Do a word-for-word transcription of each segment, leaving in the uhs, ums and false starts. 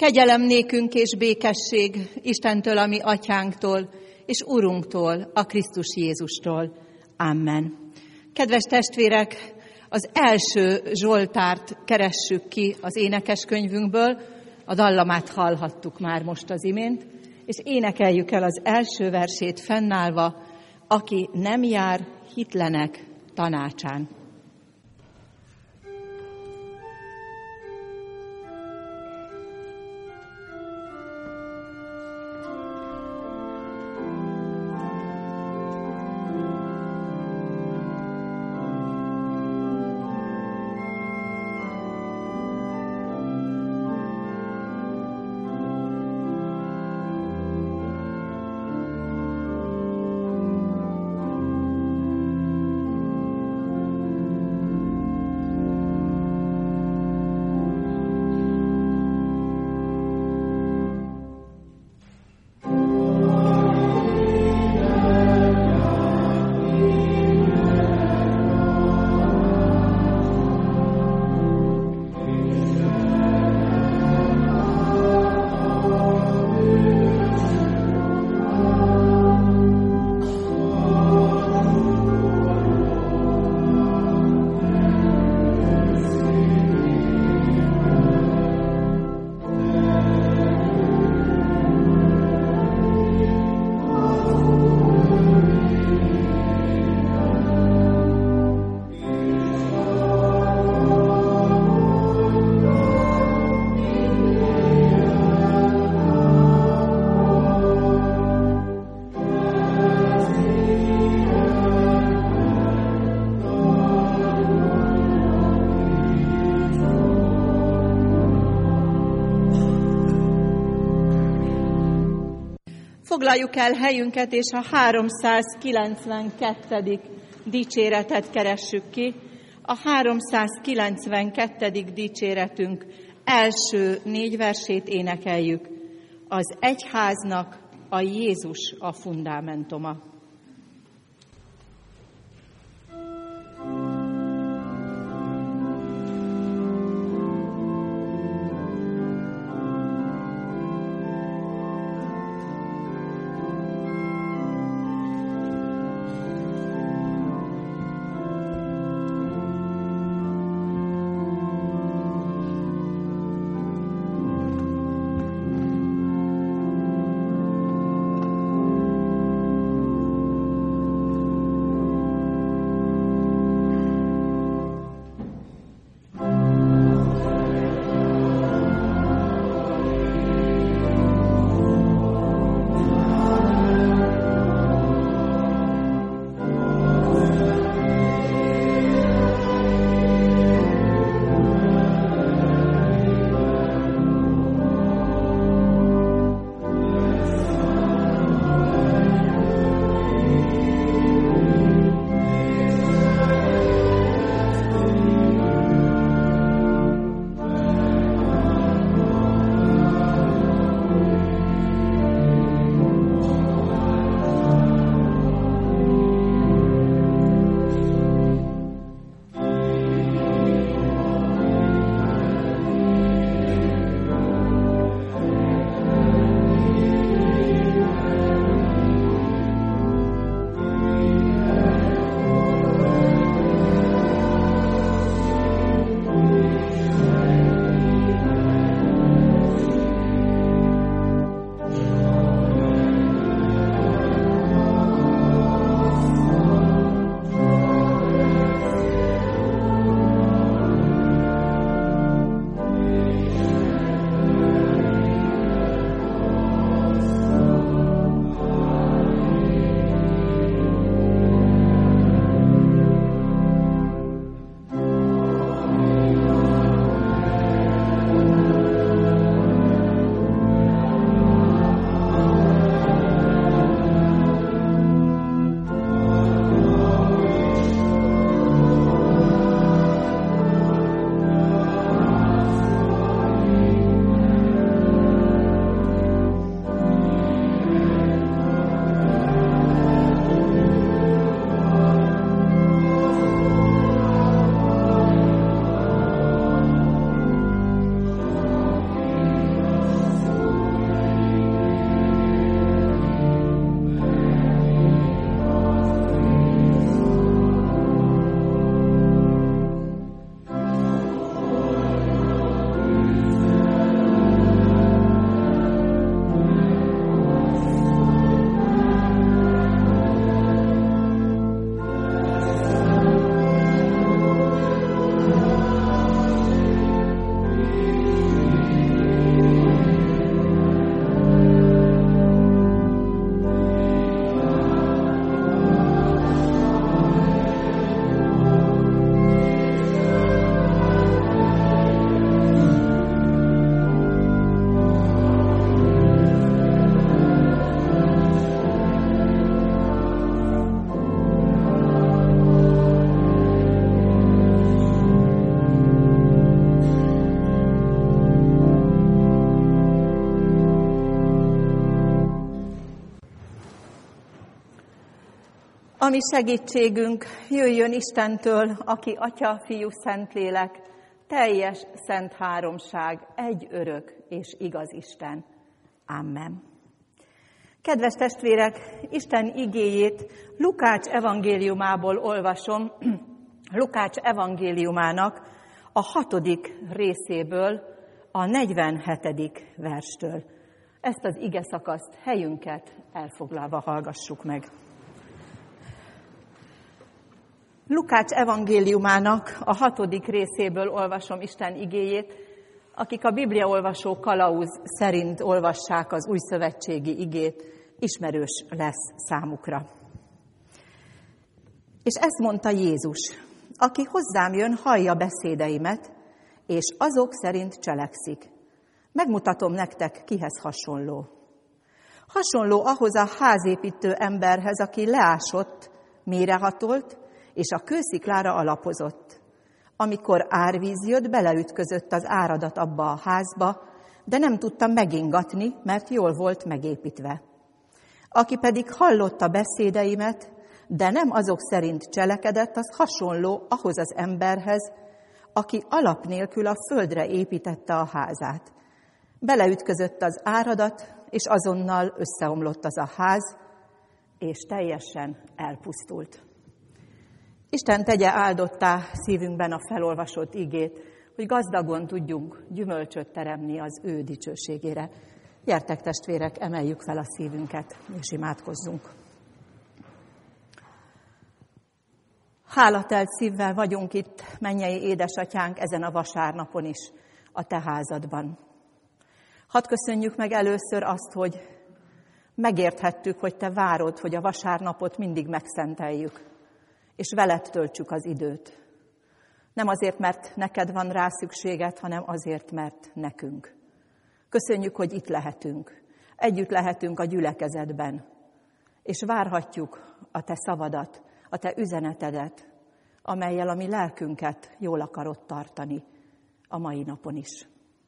Kegyelem nékünk és békesség Istentől, a mi atyánktól, és Urunktól, a Krisztus Jézustól. Amen. Kedves testvérek, az első Zsoltárt keressük ki az énekeskönyvünkből, a dallamát hallhattuk már most az imént, és énekeljük el az első versét fennállva, aki nem jár hitlenek tanácsán. Foglaljuk el helyünket, és a háromszázkilencvenkettedik dicséretet keressük ki. A háromszázkilencvenkettedik dicséretünk első négy versét énekeljük. Az egyháznak a Jézus a fundamentuma. Thank you. Ami segítségünk jöjjön Istentől, aki Atya, Fiú, Szentlélek, teljes szent háromság, egy örök és igaz Isten. Amen. Kedves testvérek, Isten igéjét Lukács evangéliumából olvasom, Lukács evangéliumának a hatodik részéből, a negyvenhetedik verstől. Ezt az ige szakaszt helyünket elfoglalva hallgassuk meg. Lukács evangéliumának a hatodik részéből olvasom Isten igéjét. Akik a bibliaolvasó kalauz szerint olvassák az újszövetségi igét, ismerős lesz számukra. És ezt mondta Jézus: aki hozzám jön, hallja beszédeimet, és azok szerint cselekszik. Megmutatom nektek, kihez hasonló. Hasonló ahhoz a házépítő emberhez, aki leásott, mélyrehatolt, és a kősziklára alapozott. Amikor árvíz jött, beleütközött az áradat abba a házba, de nem tudta megingatni, mert jól volt megépítve. Aki pedig hallotta beszédeimet, de nem azok szerint cselekedett, az hasonló ahhoz az emberhez, aki alap nélkül a földre építette a házát. Beleütközött az áradat, és azonnal összeomlott az a ház, és teljesen elpusztult. Isten tegye áldottá szívünkben a felolvasott igét, hogy gazdagon tudjunk gyümölcsöt teremni az ő dicsőségére. Gyertek, testvérek, emeljük fel a szívünket, és imádkozzunk. Hálatelt szívvel vagyunk itt, mennyei édesatyánk, ezen a vasárnapon is, a te házadban. Hadd köszönjük meg először azt, hogy megérthettük, hogy te várod, hogy a vasárnapot mindig megszenteljük, és veled töltsük az időt. Nem azért, mert neked van rá szükséged, hanem azért, mert nekünk. Köszönjük, hogy itt lehetünk. Együtt lehetünk a gyülekezetben, és várhatjuk a te szavadat, a te üzenetedet, amellyel a mi lelkünket jól akarod tartani a mai napon is.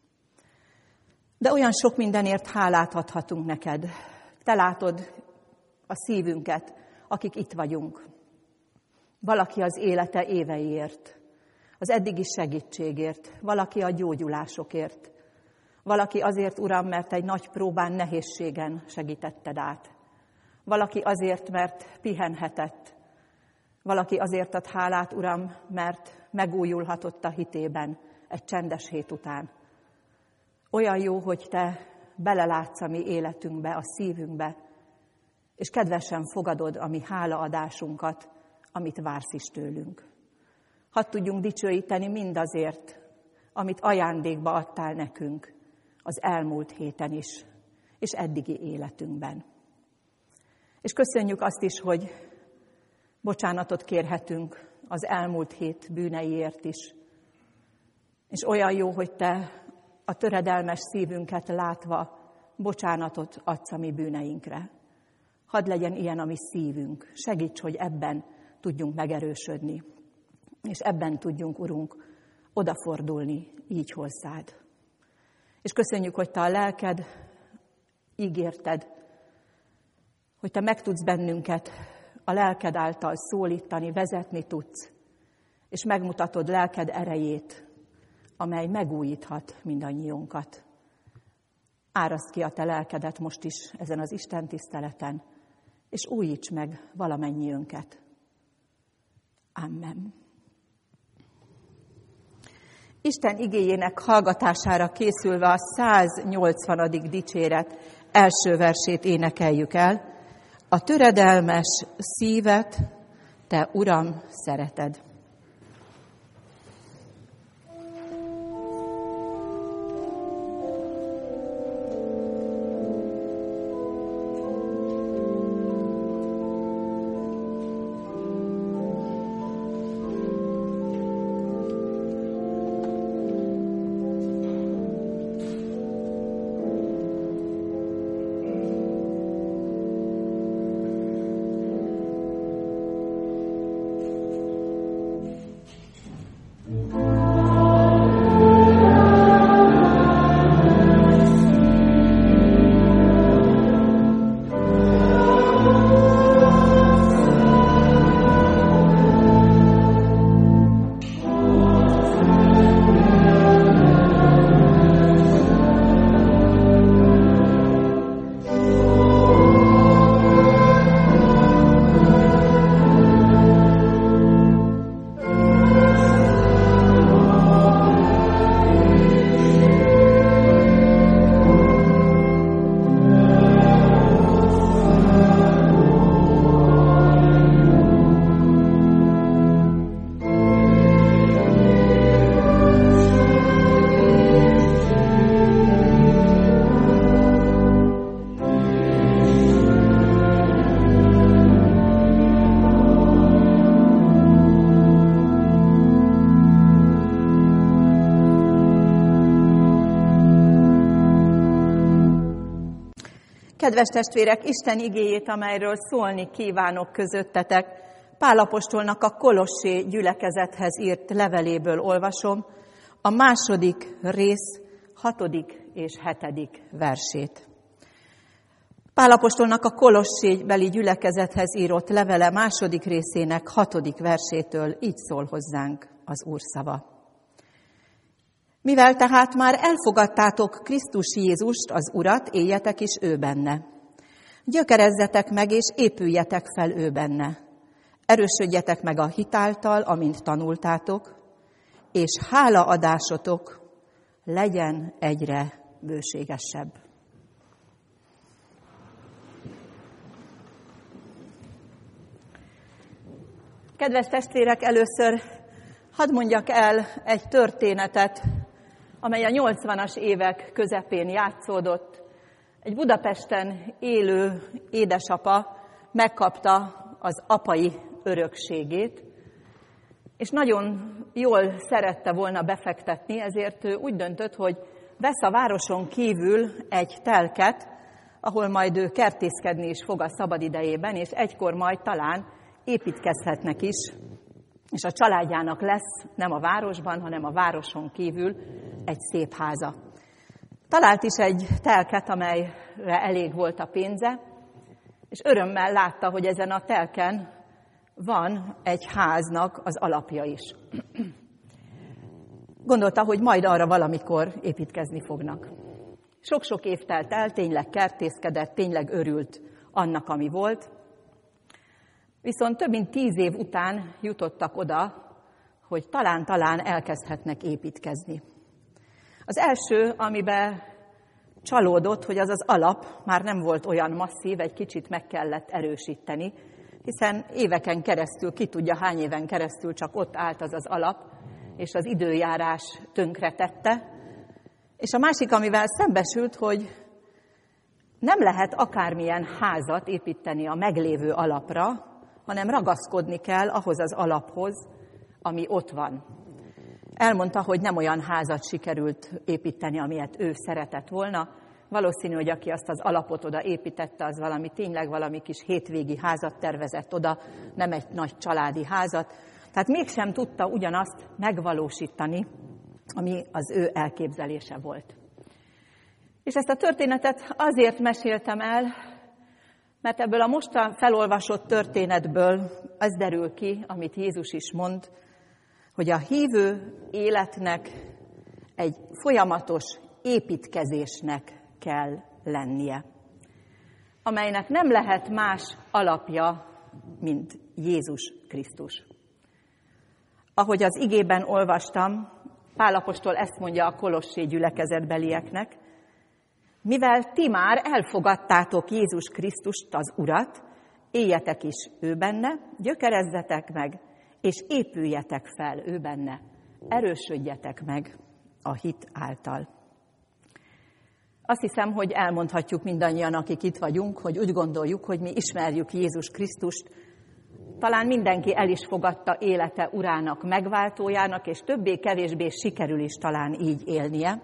De olyan sok mindenért hálát adhatunk neked. Te látod a szívünket, akik itt vagyunk. Valaki az élete éveiért, az eddigi segítségért, valaki a gyógyulásokért, valaki azért, Uram, mert egy nagy próbán, nehézségen segítetted át. Valaki azért, mert pihenhetett, valaki azért ad hálát, Uram, mert megújulhatott a hitében egy csendes hét után. Olyan jó, hogy te belelátsz a mi életünkbe, a szívünkbe, és kedvesen fogadod a mi hálaadásunkat, amit vársz is tőlünk. Hadd tudjunk dicsőíteni mindazért, amit ajándékba adtál nekünk az elmúlt héten is, és eddigi életünkben. És köszönjük azt is, hogy bocsánatot kérhetünk az elmúlt hét bűneiért is. És olyan jó, hogy te a töredelmes szívünket látva bocsánatot adsz a mi bűneinkre. Hadd legyen ilyen a mi szívünk. Segíts, hogy ebben tudjunk megerősödni, és ebben tudjunk, Urunk, odafordulni így hozzád. És köszönjük, hogy te a lelked ígérted, hogy te meg tudsz bennünket a lelked által szólítani, vezetni tudsz, és megmutatod lelked erejét, amely megújíthat mindannyiunkat. Áraszd ki a te lelkedet most is ezen az Isten tiszteleten, és újíts meg valamennyiünket. Amen. Isten igéjének hallgatására készülve a száznyolcvanadik dicséret első versét énekeljük el. A töredelmes szívet, te, Uram, szereted. Kedves testvérek, Isten igéjét, amelyről szólni kívánok közöttetek, Pál apostolnak a Kolossé gyülekezethez írt leveléből olvasom, a második rész hatodik és hetedik versét. Pál apostolnak a Kolossébeli gyülekezethez írott levele második részének hatodik versétől így szól hozzánk az Úr szava. Mivel tehát már elfogadtátok Krisztus Jézust, az Urat, éljetek is ő benne. Gyökerezzetek meg és épüljetek fel ő benne. Erősödjetek meg a hitáltal, amint tanultátok, és hálaadásotok legyen egyre bőségesebb. Kedves testvérek, először hadd mondjak el egy történetet, amely a nyolcvanas évek közepén játszódott. Egy Budapesten élő édesapa megkapta az apai örökségét, és nagyon jól szerette volna befektetni, ezért ő úgy döntött, hogy vesz a városon kívül egy telket, ahol majd ő kertészkedni is fog a szabadidejében, és egykor majd talán építkezhetnek is, és a családjának lesz nem a városban, hanem a városon kívül egy szép háza. Talált is egy telket, amelyre elég volt a pénze, és örömmel látta, hogy ezen a telken van egy háznak az alapja is. Gondolta, hogy majd arra valamikor építkezni fognak. Sok-sok év telt el, tényleg kertészkedett, tényleg örült annak, ami volt. Viszont több mint tíz év után jutottak oda, hogy talán-talán elkezdhetnek építkezni. Az első, amiben csalódott, hogy az az alap már nem volt olyan masszív, egy kicsit meg kellett erősíteni, hiszen éveken keresztül, ki tudja hány éven keresztül csak ott állt az az alap, és az időjárás tönkretette. És a másik, amivel szembesült, hogy nem lehet akármilyen házat építeni a meglévő alapra, hanem ragaszkodni kell ahhoz az alaphoz, ami ott van. Elmondta, hogy nem olyan házat sikerült építeni, amilyet ő szeretett volna. Valószínű, hogy aki azt az alapot oda építette, az valami tényleg valami kis hétvégi házat tervezett oda, nem egy nagy családi házat. Tehát mégsem tudta ugyanazt megvalósítani, ami az ő elképzelése volt. És ezt a történetet azért meséltem el, mert ebből a most felolvasott történetből az derül ki, amit Jézus is mond, hogy a hívő életnek egy folyamatos építkezésnek kell lennie, amelynek nem lehet más alapja, mint Jézus Krisztus. Ahogy az igében olvastam, Pál apostol ezt mondja a Kolossé gyülekezetbelieknek, mivel ti már elfogadtátok Jézus Krisztust, az Urat, éljetek is ő benne, gyökerezzetek meg, és épüljetek fel ő benne, erősödjetek meg a hit által. Azt hiszem, hogy elmondhatjuk mindannyian, akik itt vagyunk, hogy úgy gondoljuk, hogy mi ismerjük Jézus Krisztust, talán mindenki el is fogadta élete urának, megváltójának, és többé-kevésbé sikerül is talán így élnie.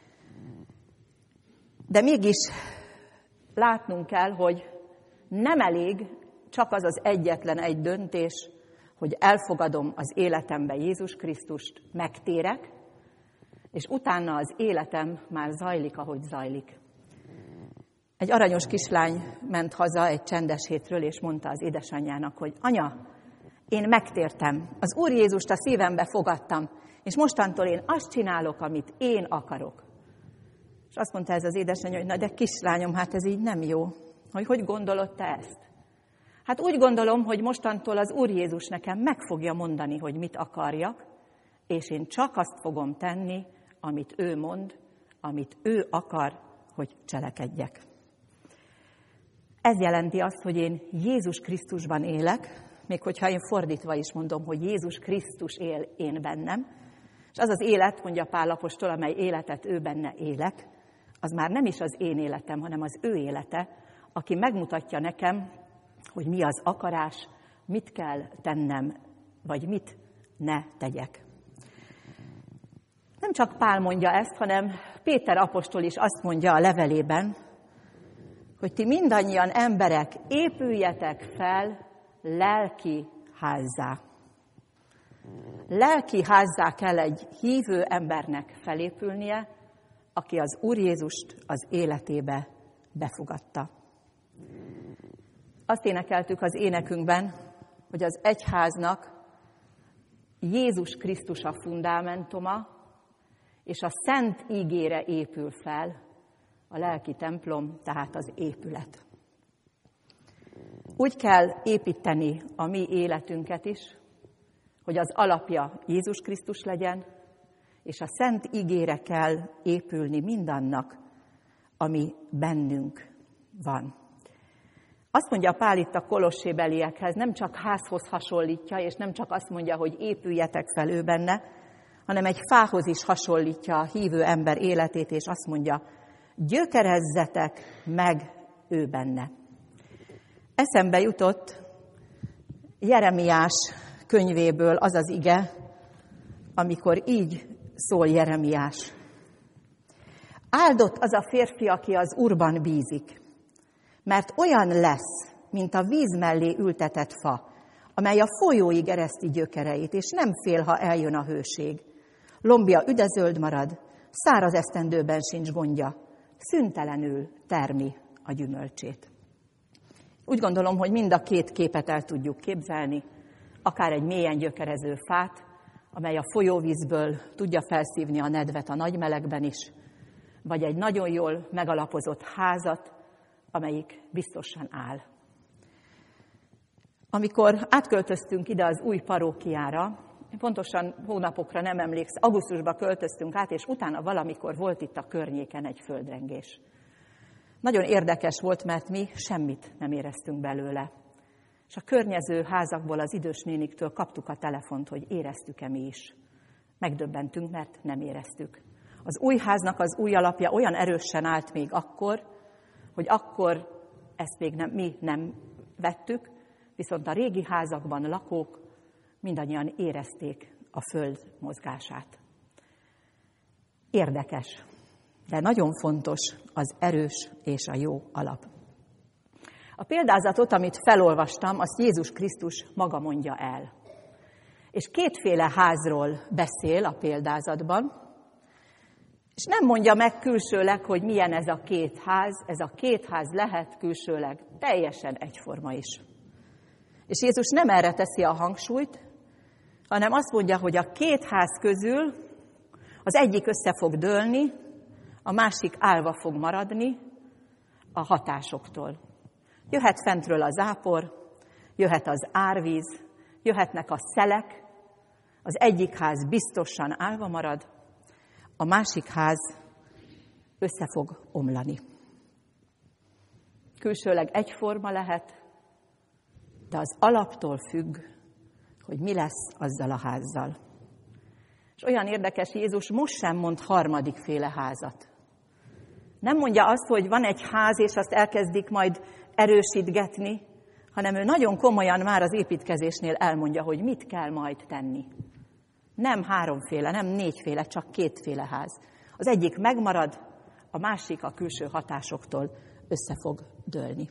De mégis látnunk kell, hogy nem elég csak az az egyetlen egy döntés, hogy elfogadom az életembe Jézus Krisztust, megtérek, és utána az életem már zajlik, ahogy zajlik. Egy aranyos kislány ment haza egy csendes hétről, és mondta az édesanyjának, hogy anya, én megtértem, az Úr Jézust a szívembe fogadtam, és mostantól én azt csinálok, amit én akarok. És azt mondta ez az édesanyja, hogy na de kislányom, hát ez így nem jó. Hogy hogy gondolod te ezt? Hát úgy gondolom, hogy mostantól az Úr Jézus nekem meg fogja mondani, hogy mit akarjak, és én csak azt fogom tenni, amit ő mond, amit ő akar, hogy cselekedjek. Ez jelenti azt, hogy én Jézus Krisztusban élek, még hogyha én fordítva is mondom, hogy Jézus Krisztus él én bennem, és az az élet, mondja Pál apostol, amely életet ő benne élek, az már nem is az én életem, hanem az ő élete, aki megmutatja nekem, hogy mi az akarás, mit kell tennem, vagy mit ne tegyek. Nem csak Pál mondja ezt, hanem Péter apostol is azt mondja a levelében, hogy ti mindannyian emberek épüljetek fel lelki házzá. Lelki házzá kell egy hívő embernek felépülnie, aki az Úr Jézust az életébe befogadta. Azt énekeltük az énekünkben, hogy az egyháznak Jézus Krisztus a fundamentuma, és a szent ígére épül fel a lelki templom, tehát az épület. Úgy kell építeni a mi életünket is, hogy az alapja Jézus Krisztus legyen, és a szent ígére kell épülni mindannak, ami bennünk van. Azt mondja Pál itt a kolossébeliekhez, nem csak házhoz hasonlítja, és nem csak azt mondja, hogy épüljetek fel ő benne, hanem egy fához is hasonlítja a hívő ember életét, és azt mondja, gyökerezzetek meg ő benne. Eszembe jutott Jeremiás könyvéből az az ige, amikor így szól Jeremiás. Áldott az a férfi, aki az Úrban bízik, mert olyan lesz, mint a víz mellé ültetett fa, amely a folyóig ereszti gyökereit, és nem fél, ha eljön a hőség. Lombja üdezöld marad, száraz esztendőben sincs gondja, szüntelenül termi a gyümölcsét. Úgy gondolom, hogy mind a két képet el tudjuk képzelni, akár egy mélyen gyökerező fát, amely a folyóvízből tudja felszívni a nedvet a nagy melegben is, vagy egy nagyon jól megalapozott házat, amelyik biztosan áll. Amikor átköltöztünk ide az új parókiára, pontosan hónapokra nem emlékszem, augusztusban költöztünk át, és utána valamikor volt itt a környéken egy földrengés. Nagyon érdekes volt, mert mi semmit nem éreztünk belőle. És a környező házakból, az idős néniktől kaptuk a telefont, hogy éreztük-e mi is. Megdöbbentünk, mert nem éreztük. Az új háznak az új alapja olyan erősen állt még akkor, hogy akkor ezt még nem, mi nem vettük, viszont a régi házakban lakók mindannyian érezték a föld mozgását. Érdekes, de nagyon fontos az erős és a jó alap. A példázatot, amit felolvastam, azt Jézus Krisztus maga mondja el. És kétféle házról beszél a példázatban, és nem mondja meg külsőleg, hogy milyen ez a két ház, ez a két ház lehet külsőleg teljesen egyforma is. És Jézus nem erre teszi a hangsúlyt, hanem azt mondja, hogy a két ház közül az egyik össze fog dőlni, a másik állva fog maradni a hatásoktól. Jöhet fentről a zápor, jöhet az árvíz, jöhetnek a szelek, az egyik ház biztosan állva marad, a másik ház össze fog omlani. Külsőleg egyforma lehet, de az alaptól függ, hogy mi lesz azzal a házzal. És olyan érdekes, Jézus most sem mond harmadikféle házat. Nem mondja azt, hogy van egy ház, és azt elkezdik majd erősítgetni, hanem ő nagyon komolyan már az építkezésnél elmondja, hogy mit kell majd tenni. Nem háromféle, nem négyféle, csak kétféle ház. Az egyik megmarad, a másik a külső hatásoktól össze fog dőlni.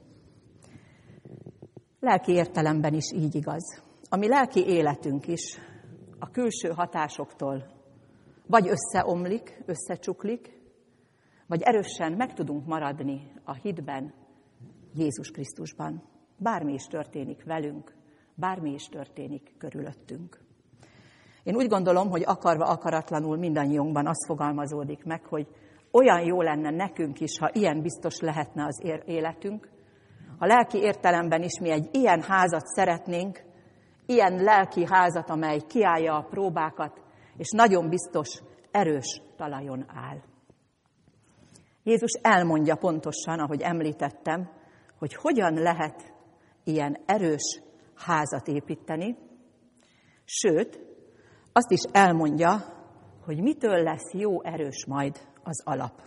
Lelki értelemben is így igaz. A mi lelki életünk is a külső hatásoktól vagy összeomlik, összecsuklik, vagy erősen meg tudunk maradni a hitben, Jézus Krisztusban. Bármi is történik velünk, bármi is történik körülöttünk. Én úgy gondolom, hogy akarva akaratlanul mindannyiunkban az fogalmazódik meg, hogy olyan jó lenne nekünk is, ha ilyen biztos lehetne az életünk, ha lelki értelemben is mi egy ilyen házat szeretnénk, ilyen lelki házat, amely kiállja a próbákat, és nagyon biztos, erős talajon áll. Jézus elmondja pontosan, ahogy említettem, hogy hogyan lehet ilyen erős házat építeni, sőt, azt is elmondja, hogy mitől lesz jó erős majd az alap.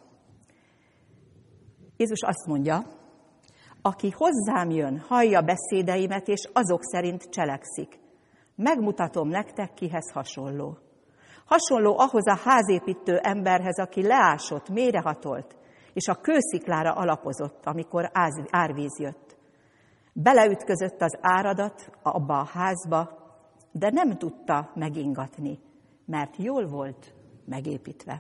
Jézus azt mondja, aki hozzám jön, hallja beszédeimet, és azok szerint cselekszik. Megmutatom nektek, kihez hasonló. Hasonló ahhoz a házépítő emberhez, aki leásott, mélyrehatolt, és a kősziklára alapozott, amikor árvíz jött. Beleütközött az áradat abba a házba, de nem tudta megingatni, mert jól volt megépítve.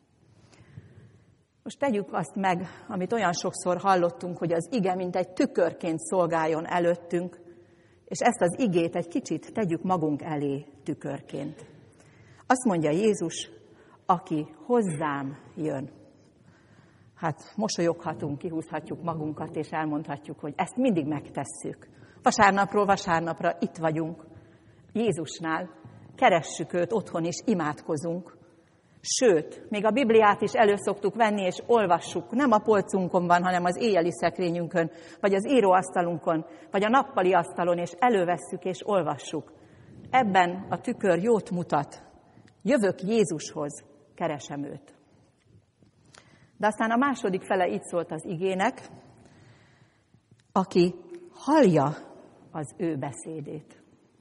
Most tegyük azt meg, amit olyan sokszor hallottunk, hogy az ige mint egy tükörként szolgáljon előttünk, és ezt az igét egy kicsit tegyük magunk elé tükörként. Azt mondja Jézus, aki hozzám jön. Hát mosolyoghatunk, kihúzhatjuk magunkat, és elmondhatjuk, hogy ezt mindig megtesszük. Vasárnapról vasárnapra itt vagyunk Jézusnál, keressük őt otthon is, imádkozunk. Sőt, még a Bibliát is elő szoktuk venni, és olvassuk, nem a polcunkon van, hanem az éjjeli szekrényünkön, vagy az íróasztalunkon, vagy a nappali asztalon, és elővesszük és olvassuk. Ebben a tükör jót mutat. Jövök Jézushoz, keresem őt. De aztán a második fele így szólt az igének, aki hallja az ő beszédét.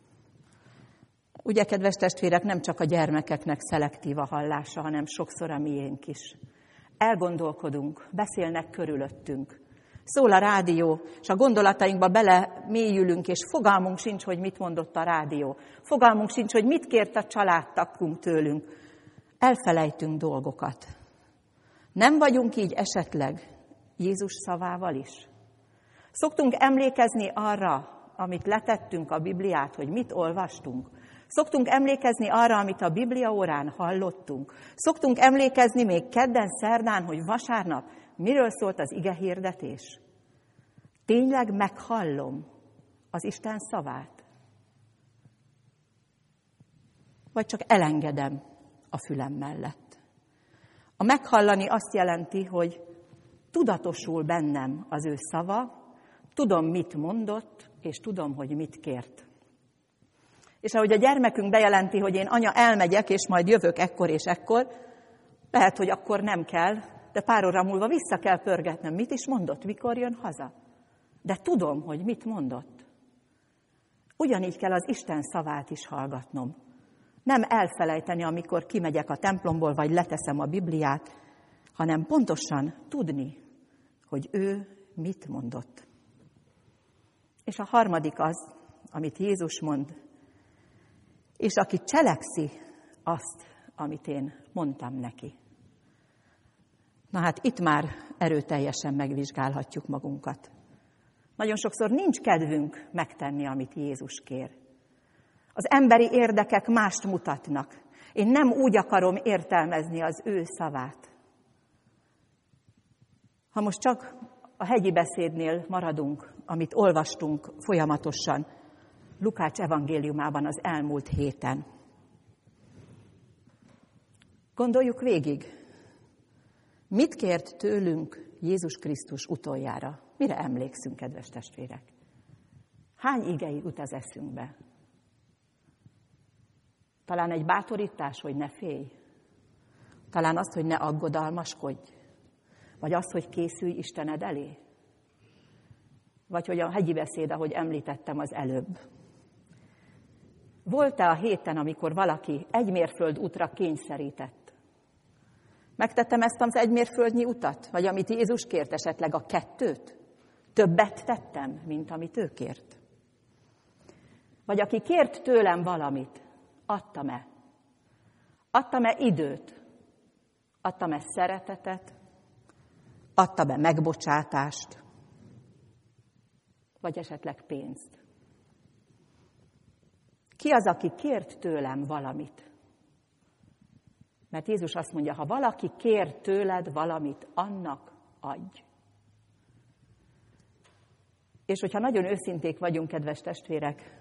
Ugye, kedves testvérek, nem csak a gyermekeknek szelektív a hallása, hanem sokszor a miénk is. Elgondolkodunk, beszélnek körülöttünk. Szól a rádió, és a gondolatainkba belemélyülünk, és fogalmunk sincs, hogy mit mondott a rádió. Fogalmunk sincs, hogy mit kért a családtagunk tőlünk. Elfelejtünk dolgokat. Nem vagyunk így esetleg Jézus szavával is? Szoktunk emlékezni arra, amit letettünk a Bibliát, hogy mit olvastunk. Szoktunk emlékezni arra, amit a Biblia órán hallottunk. Szoktunk emlékezni még kedden, szerdán, hogy vasárnap miről szólt az ige hirdetés. Tényleg meghallom az Isten szavát? Vagy csak elengedem a fülem mellett? A meghallani azt jelenti, hogy tudatosul bennem az ő szava, tudom, mit mondott, és tudom, hogy mit kért. És ahogy a gyermekünk bejelenti, hogy én anya elmegyek, és majd jövök ekkor és ekkor, lehet, hogy akkor nem kell, de pár óra múlva vissza kell pörgetnem. Mit is mondott, mikor jön haza? De tudom, hogy mit mondott. Ugyanígy kell az Isten szavát is hallgatnom. Nem elfelejteni, amikor kimegyek a templomból, vagy leteszem a Bibliát, hanem pontosan tudni, hogy ő mit mondott. És a harmadik az, amit Jézus mond, és aki cselekszi azt, amit én mondtam neki. Na hát itt már erőteljesen megvizsgálhatjuk magunkat. Nagyon sokszor nincs kedvünk megtenni, amit Jézus kér. Az emberi érdekek mást mutatnak. Én nem úgy akarom értelmezni az ő szavát. Ha most csak a hegyi beszédnél maradunk, amit olvastunk folyamatosan, Lukács evangéliumában az elmúlt héten. Gondoljuk végig, mit kért tőlünk Jézus Krisztus utoljára? Mire emlékszünk, kedves testvérek? Hány ige jut az eszünkbe? Talán egy bátorítás, hogy ne félj? Talán azt, hogy ne aggodalmaskodj? Vagy azt, hogy készülj Istened elé? Vagy hogy a hegyi beszéd, ahogy említettem az előbb. Volt-e a héten, amikor valaki egy mérföld útra kényszerített? Megtettem ezt az egy mérföldnyi utat? Vagy amit Jézus kért, esetleg a kettőt? Többet tettem, mint amit ő kért? Vagy aki kért tőlem valamit, adtam-e? Adtam-e időt? Adtam-e szeretetet? Adtam-e megbocsátást? Vagy esetleg pénzt? Ki az, aki kért tőlem valamit? Mert Jézus azt mondja, ha valaki kér tőled valamit, annak adj. És hogyha nagyon őszinték vagyunk, kedves testvérek,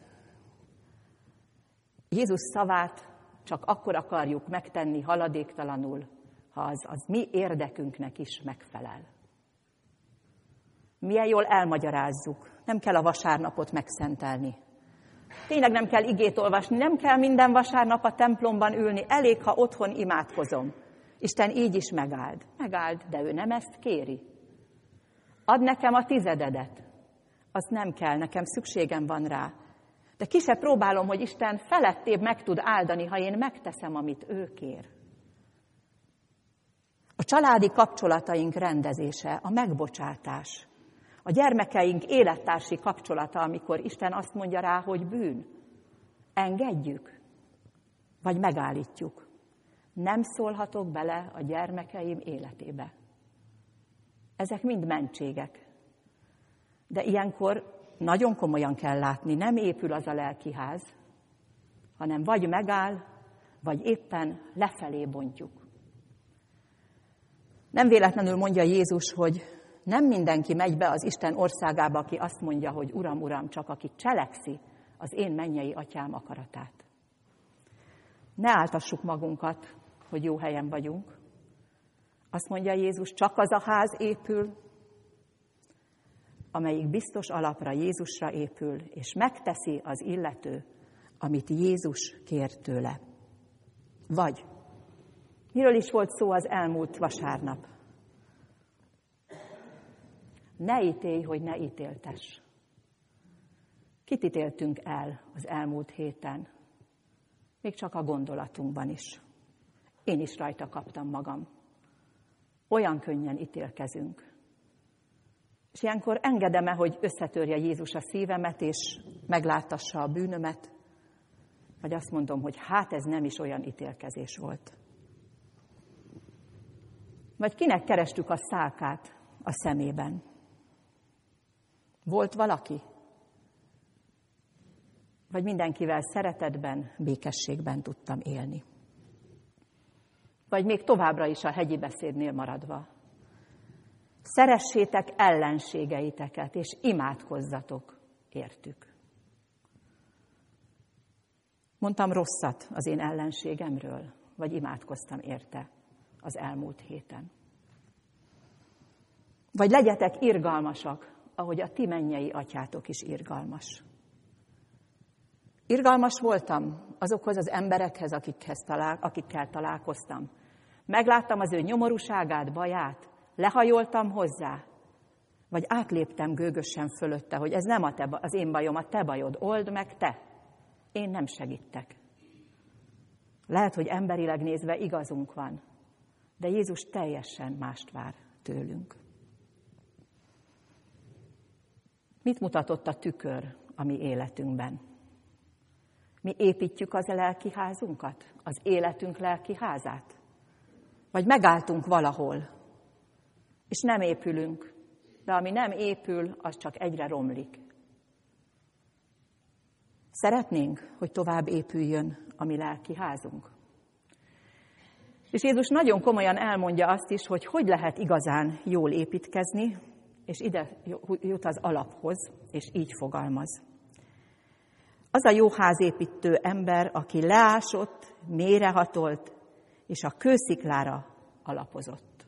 Jézus szavát csak akkor akarjuk megtenni haladéktalanul, ha az, az mi érdekünknek is megfelel. Milyen jól elmagyarázzuk, nem kell a vasárnapot megszentelni. Tényleg nem kell igét olvasni, nem kell minden vasárnap a templomban ülni, elég, ha otthon imádkozom. Isten így is megáld. Megáld, de ő nem ezt kéri. Add nekem a tizededet. Az nem kell, nekem szükségem van rá. De ki se próbálom, hogy Isten felettébb meg tud áldani, ha én megteszem, amit ő kér. A családi kapcsolataink rendezése, a megbocsátás. A gyermekeink élettársi kapcsolata, amikor Isten azt mondja rá, hogy bűn. Engedjük, vagy megállítjuk. Nem szólhatok bele a gyermekeim életébe. Ezek mind mentségek. De ilyenkor nagyon komolyan kell látni, nem épül az a lelkiház, hanem vagy megáll, vagy éppen lefelé bontjuk. Nem véletlenül mondja Jézus, hogy nem mindenki megy be az Isten országába, aki azt mondja, hogy Uram, Uram, csak aki cselekszi az én mennyei atyám akaratát. Ne áltassuk magunkat, hogy jó helyen vagyunk. Azt mondja Jézus, csak az a ház épül, amelyik biztos alapra, Jézusra épül, és megteszi az illető, amit Jézus kér tőle. Vagy, miről is volt szó az elmúlt vasárnap? Ne ítélj, hogy ne ítéltess. Kit ítéltünk el az elmúlt héten? Még csak a gondolatunkban is. Én is rajta kaptam magam. Olyan könnyen ítélkezünk. És ilyenkor engedem-e, hogy összetörje Jézus a szívemet, és megláttassa a bűnömet? Vagy azt mondom, hogy hát ez nem is olyan ítélkezés volt. Vagy kinek kerestük a szálkát a szemében? Volt valaki? Vagy mindenkivel szeretetben, békességben tudtam élni? Vagy még továbbra is a hegyi beszédnél maradva? Szeressétek ellenségeiteket, és imádkozzatok értük. Mondtam rosszat az én ellenségemről, vagy imádkoztam érte az elmúlt héten. Vagy legyetek irgalmasak, ahogy a ti mennyei atyátok is irgalmas. Irgalmas voltam azokhoz az emberekhez, akikhez talál, akikkel találkoztam. Megláttam az ő nyomorúságát, baját, lehajoltam hozzá, vagy átléptem gőgösen fölötte, hogy ez nem a te, az én bajom, a te bajod, old meg te. Én nem segítek. Lehet, hogy emberileg nézve igazunk van, de Jézus teljesen mást vár tőlünk. Mit mutatott a tükör a mi életünkben? Mi építjük az lelki házunkat, az életünk lelki házát? Vagy megálltunk valahol, és nem épülünk, de ami nem épül, az csak egyre romlik. Szeretnénk, hogy tovább épüljön a mi lelki házunk. És Jézus nagyon komolyan elmondja azt is, hogy hogy lehet igazán jól építkezni, és ide jut az alaphoz, és így fogalmaz. Az a jó házépítő ember, aki leásott, mélyrehatolt, és a kősziklára alapozott.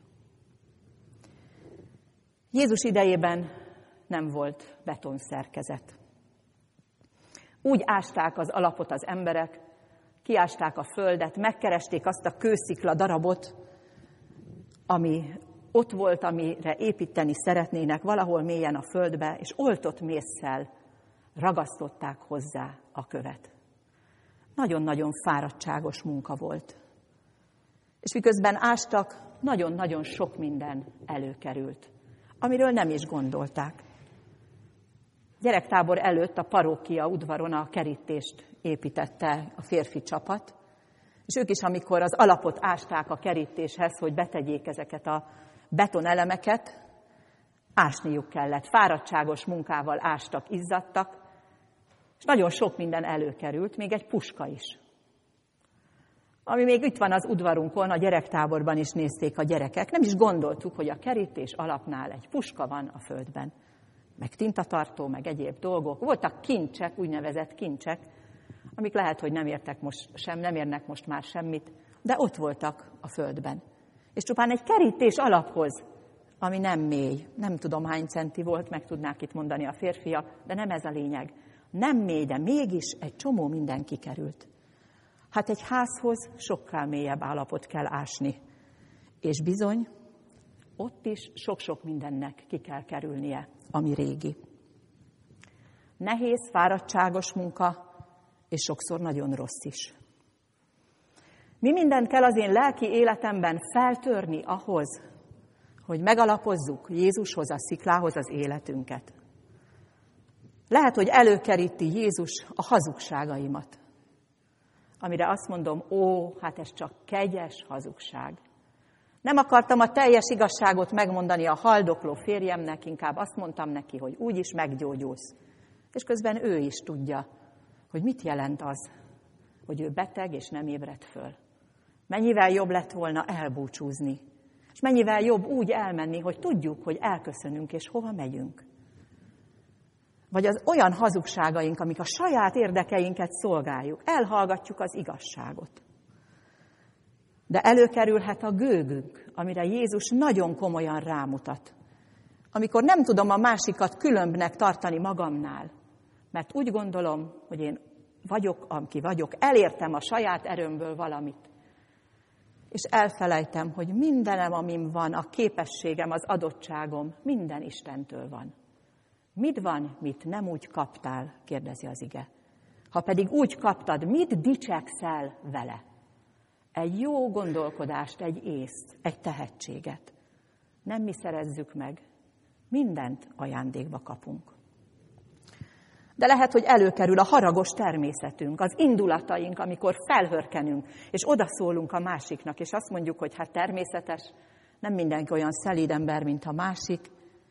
Jézus idejében nem volt betonszerkezet. Úgy ásták az alapot az emberek, kiásták a földet, megkeresték azt a kőszikla darabot, ami ott volt, amire építeni szeretnének, valahol mélyen a földbe, és oltott mésszel ragasztották hozzá a követ. Nagyon-nagyon fáradtságos munka volt. És miközben ástak, nagyon-nagyon sok minden előkerült, amiről nem is gondolták. Gyerektábor előtt a parókia udvaron a kerítést építette a férfi csapat, és ők is, amikor az alapot ásták a kerítéshez, hogy betegyék ezeket a betonelemeket, ásniuk kellett. Fáradtságos munkával ástak, izzadtak, és nagyon sok minden előkerült, még egy puska is. Ami még itt van az udvarunkon, a gyerektáborban is nézték a gyerekek. Nem is gondoltuk, hogy a kerítés alapnál egy puska van a földben. Meg tintatartó, meg egyéb dolgok. Voltak kincsek, úgynevezett kincsek, amik lehet, hogy nem értek most sem, nem érnek most már semmit, de ott voltak a földben. És csupán egy kerítés alaphoz, ami nem mély, nem tudom hány centi volt, meg tudnák itt mondani a férfiak, de nem ez a lényeg. Nem mély, de mégis egy csomó minden kikerült. Hát egy házhoz sokkal mélyebb állapot kell ásni. És bizony, ott is sok-sok mindennek ki kell kerülnie, ami régi. Nehéz, fáradtságos munka, és sokszor nagyon rossz is. Mi mindent kell az én lelki életemben feltörni ahhoz, hogy megalapozzuk Jézushoz, a sziklához az életünket. Lehet, hogy előkeríti Jézus a hazugságaimat, amire azt mondom, ó, hát ez csak kegyes hazugság. Nem akartam a teljes igazságot megmondani a haldokló férjemnek, inkább azt mondtam neki, hogy úgyis meggyógyulsz. És közben ő is tudja, hogy mit jelent az, hogy ő beteg és nem ébred föl. Mennyivel jobb lett volna elbúcsúzni, és mennyivel jobb úgy elmenni, hogy tudjuk, hogy elköszönünk és hova megyünk. Vagy az olyan hazugságaink, amik a saját érdekeinket szolgáljuk, elhallgatjuk az igazságot. De előkerülhet a gőgünk, amire Jézus nagyon komolyan rámutat. Amikor nem tudom a másikat különbnek tartani magamnál, mert úgy gondolom, hogy én vagyok, aki vagyok, elértem a saját erőmből valamit. És elfelejtem, hogy mindenem, amim van, a képességem, az adottságom, minden Istentől van. Mit van, mit nem úgy kaptál, kérdezi az ige. Ha pedig úgy kaptad, mit dicsekszel vele? Egy jó gondolkodást, egy észt, egy tehetséget. Nem mi szerezzük meg, mindent ajándékba kapunk. De lehet, hogy előkerül a haragos természetünk, az indulataink, amikor felhörkenünk, és odaszólunk a másiknak, és azt mondjuk, hogy hát természetes, nem mindenki olyan szelíd ember, mint a másik,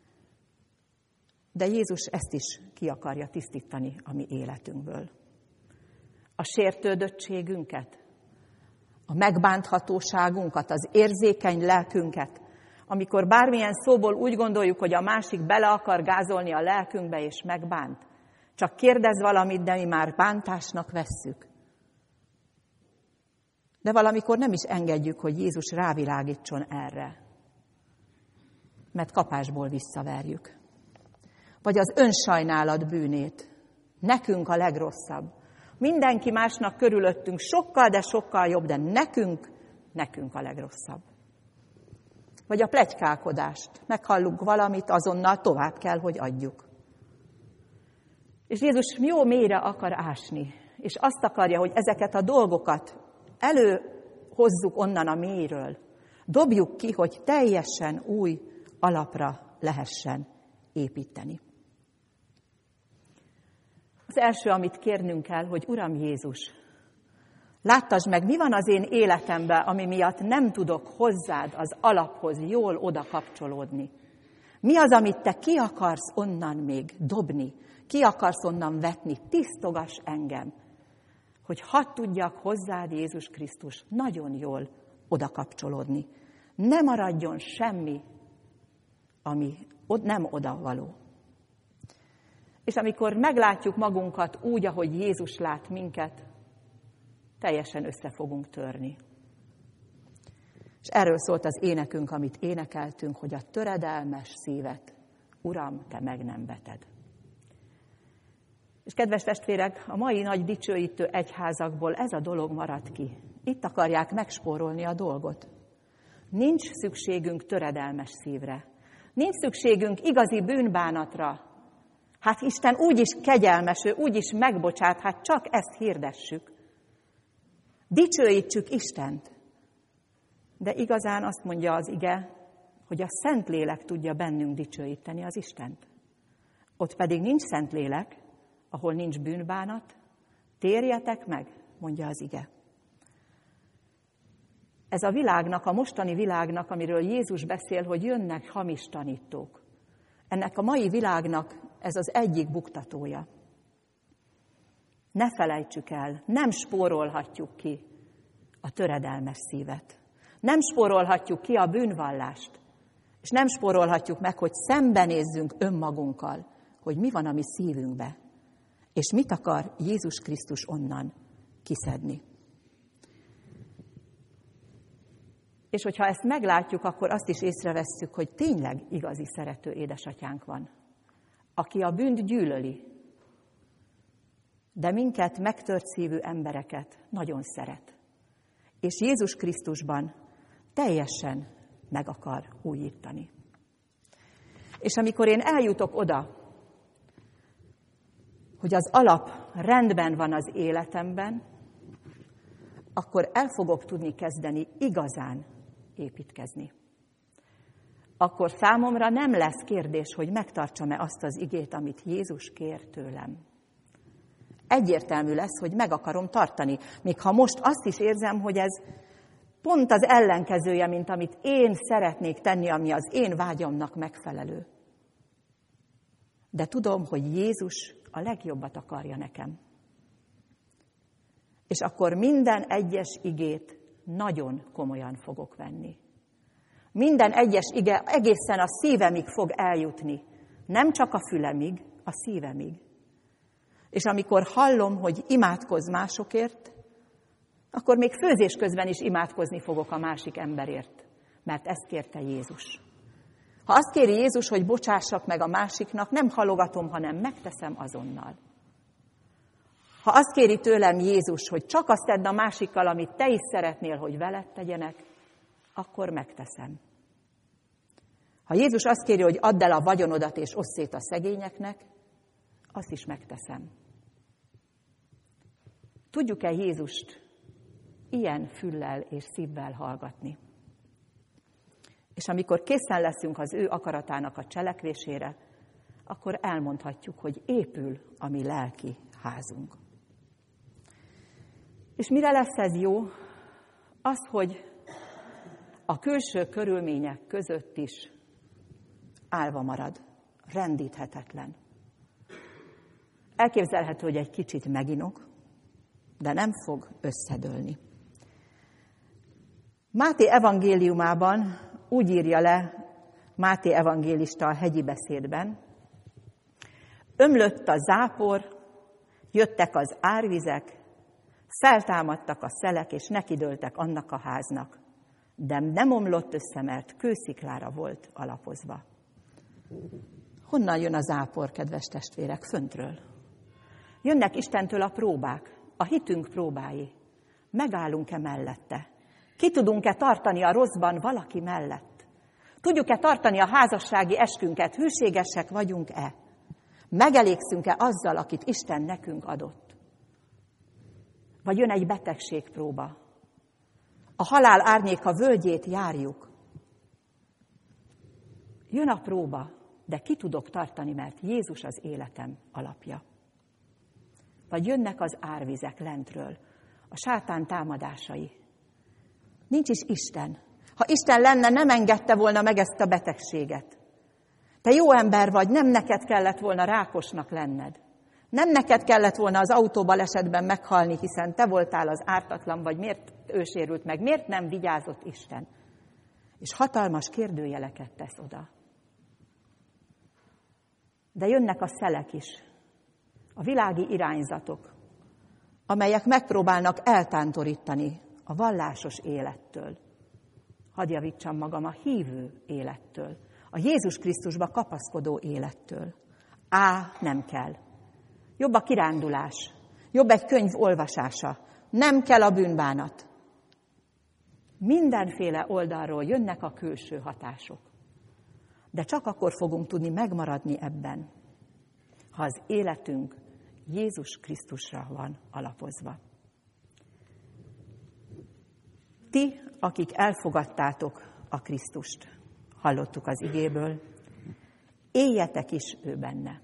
de Jézus ezt is ki akarja tisztítani a mi életünkből. A sértődöttségünket, a megbánthatóságunkat, az érzékeny lelkünket, amikor bármilyen szóból úgy gondoljuk, hogy a másik bele akar gázolni a lelkünkbe és megbánt, csak kérdez valamit, de mi már bántásnak vesszük. De valamikor nem is engedjük, hogy Jézus rávilágítson erre, mert kapásból visszaverjük. Vagy az önsajnálat bűnét. Nekünk a legrosszabb. Mindenki másnak körülöttünk sokkal, de sokkal jobb, de nekünk, nekünk a legrosszabb. Vagy a pletykálkodást. Meghallunk valamit, azonnal tovább kell, hogy adjuk. És Jézus jó mélyre akar ásni, és azt akarja, hogy ezeket a dolgokat előhozzuk onnan a mélyről. Dobjuk ki, hogy teljesen új alapra lehessen építeni. Az első, amit kérnünk kell, hogy Uram Jézus, láttasd meg, mi van az én életemben, ami miatt nem tudok hozzád, az alaphoz jól oda kapcsolódni. Mi az, amit te ki akarsz onnan még dobni, ki akarsz onnan vetni, tisztogass engem, hogy hadd tudjak hozzád, Jézus Krisztus, nagyon jól oda kapcsolódni. Ne maradjon semmi, ami nem odavaló. És amikor meglátjuk magunkat úgy, ahogy Jézus lát minket, teljesen össze fogunk törni. És erről szólt az énekünk, amit énekeltünk, hogy a töredelmes szívet, Uram, te meg nem veted. És kedves testvérek, a mai nagy dicsőítő egyházakból ez a dolog maradt ki. Itt akarják megspórolni a dolgot. Nincs szükségünk töredelmes szívre. Nincs szükségünk igazi bűnbánatra. Hát Isten úgyis kegyelmes, ő úgyis megbocsát, hát csak ezt hirdessük. Dicsőítsük Istent. De igazán azt mondja az ige, hogy a Szentlélek tudja bennünk dicsőíteni az Istent. Ott pedig nincs Szentlélek, ahol nincs bűnbánat, térjetek meg, mondja az ige. Ez a világnak, a mostani világnak, amiről Jézus beszél, hogy jönnek hamis tanítók. Ennek a mai világnak ez az egyik buktatója. Ne felejtsük el, nem spórolhatjuk ki a töredelmes szívet. Nem spórolhatjuk ki a bűnvallást. És nem spórolhatjuk meg, hogy szembenézzünk önmagunkkal, hogy mi van a mi szívünkbe. És mit akar Jézus Krisztus onnan kiszedni. És hogyha ezt meglátjuk, akkor azt is észrevesszük, hogy tényleg igazi szerető édesatyánk van, aki a bűnt gyűlöli, de minket, megtört szívű embereket nagyon szeret. És Jézus Krisztusban teljesen meg akar újítani. És amikor én eljutok oda, hogy az alap rendben van az életemben, akkor el fogok tudni kezdeni igazán építkezni. Akkor számomra nem lesz kérdés, hogy megtartsam-e azt az igét, amit Jézus kér tőlem. Egyértelmű lesz, hogy meg akarom tartani, még ha most azt is érzem, hogy ez pont az ellenkezője, mint amit én szeretnék tenni, ami az én vágyamnak megfelelő. De tudom, hogy Jézus a legjobbat akarja nekem. És akkor minden egyes igét nagyon komolyan fogok venni. Minden egyes ige egészen a szívemig fog eljutni. Nem csak a fülemig, a szívemig. És amikor hallom, hogy imádkozz másokért, akkor még főzés közben is imádkozni fogok a másik emberért. Mert ezt kérte Jézus. Ha azt kéri Jézus, hogy bocsássak meg a másiknak, nem halogatom, hanem megteszem azonnal. Ha azt kéri tőlem Jézus, hogy csak azt tedd a másikkal, amit te is szeretnél, hogy veled tegyenek, akkor megteszem. Ha Jézus azt kéri, hogy add el a vagyonodat és osszd szét a szegényeknek, azt is megteszem. Tudjuk-e Jézust ilyen füllel és szívvel hallgatni? És amikor készen leszünk az ő akaratának a cselekvésére, akkor elmondhatjuk, hogy épül a mi lelki házunk. És mire lesz ez jó? Az, hogy a külső körülmények között is állva marad, rendíthetetlen. Elképzelhető, hogy egy kicsit meginok, de nem fog összedőlni. Máté evangéliumában úgy írja le Máté evangélista a hegyi beszédben, ömlött a zápor, jöttek az árvizek, feltámadtak a szelek, és nekidőltek annak a háznak, de nem omlott össze, mert kősziklára volt alapozva. Honnan jön a zápor, kedves testvérek? Föntről. Jönnek Istentől a próbák, a hitünk próbái. Megállunk-e mellette? Ki tudunk-e tartani a rosszban valaki mellett? Tudjuk-e tartani a házassági eskünket? Hűségesek vagyunk-e? Megelégszünk-e azzal, akit Isten nekünk adott? Vagy jön egy betegségpróba? A halál árnyéka völgyét járjuk. Jön a próba, de ki tudok tartani, mert Jézus az életem alapja. Vagy jönnek az árvizek lentről, a sátán támadásai. Nincs is Isten. Ha Isten lenne, nem engedte volna meg ezt a betegséget. Te jó ember vagy, nem neked kellett volna rákosnak lenned. Nem neked kellett volna az autóbalesetben meghalni, hiszen te voltál az ártatlan, vagy miért ő sérült meg, miért nem vigyázott Isten? És hatalmas kérdőjeleket tesz oda. De jönnek a szelek is, a világi irányzatok, amelyek megpróbálnak eltántorítani a vallásos élettől. Hadd javítsam magam, a hívő élettől, a Jézus Krisztusba kapaszkodó élettől. Á, nem kell. Jobb a kirándulás, jobb egy könyv olvasása, nem kell a bűnbánat. Mindenféle oldalról jönnek a külső hatások. De csak akkor fogunk tudni megmaradni ebben, ha az életünk Jézus Krisztusra van alapozva. Ti, akik elfogadtátok a Krisztust, hallottuk az igéből, éljetek is ő benne.